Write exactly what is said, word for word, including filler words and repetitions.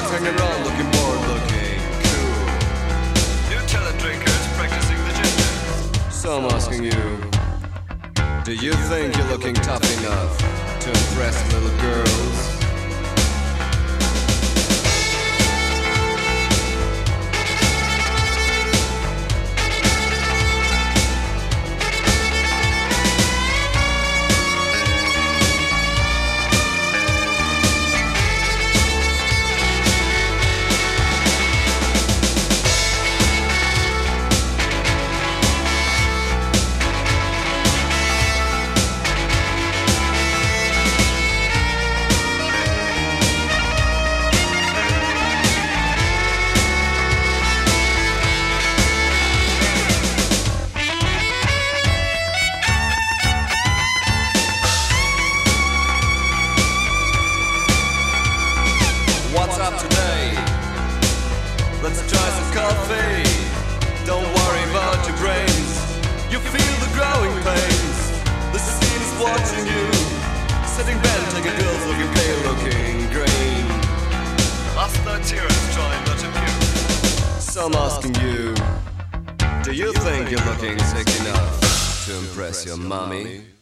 clowns hanging around looking bored, looking cool. Nutella drinkers practicing the ginger. So I'm asking you, do you think you're looking tough enough to impress little girls? Let's try some coffee. Don't worry about your brains. You feel the growing pains. The scene is watching you. Sitting bent, taking pills, looking pale, looking green. Last night's heroes trying not to puke. So I'm asking you, do you think you're looking sick enough to impress your mommy?